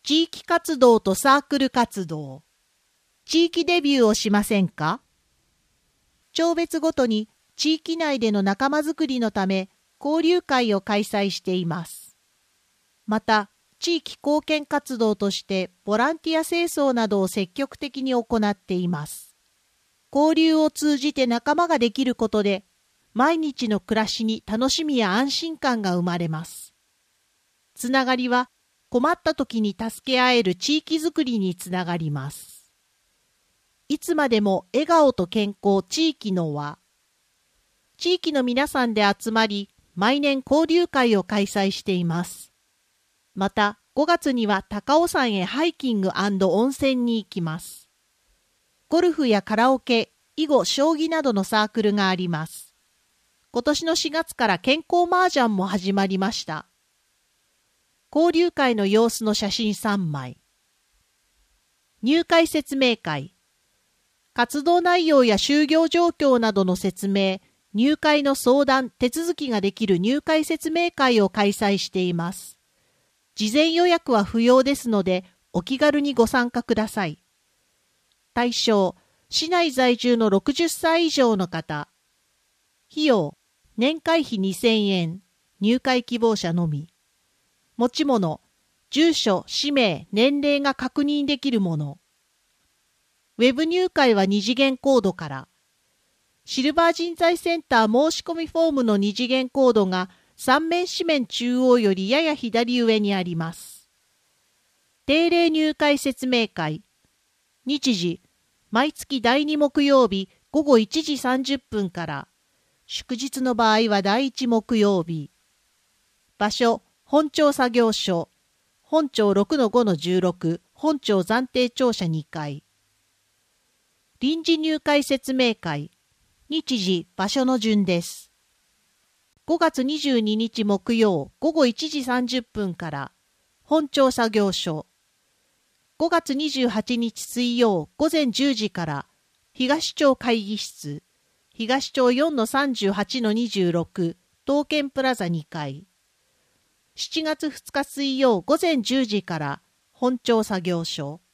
地域活動とサークル活動。地域デビューをしませんか？町別ごとに地域内での仲間づくりのため交流会を開催しています。また、地域貢献活動としてボランティア清掃などを積極的に行っています。交流を通じて仲間ができることで、毎日の暮らしに楽しみや安心感が生まれます。つながりは困った時に助け合える地域づくりにつながります。いつまでも笑顔と健康地域の輪。地域の皆さんで集まり、毎年交流会を開催しています。また、5月には高尾山へハイキング&温泉に行きます。ゴルフやカラオケ、囲碁、将棋などのサークルがあります。今年の4月から健康麻雀も始まりました。交流会の様子の写真3枚。入会説明会。活動内容や就業状況などの説明、入会の相談、手続きができる入会説明会を開催しています。事前予約は不要ですので、お気軽にご参加ください。対象、市内在住の60歳以上の方。費用、年会費2000円、入会希望者のみ。持ち物、住所、氏名、年齢が確認できるもの。ウェブ入会は2次元コードから。シルバー人材センター申し込みフォームの2次元コードが3面紙面中央よりやや左上にあります。定例入会説明会。日時、毎月第2木曜日午後1時30分から。祝日の場合は第1木曜日。場所、本庁作業所。本庁 6-5-16、本庁暫定庁舎2階。臨時入会説明会。日時、場所の順です。5月22日木曜午後1時30分から。本庁作業所。5月28日水曜午前10時から。東町会議室。東町 4-38-26、東建プラザ2階。7月2日水曜午前10時から。本庁作業所。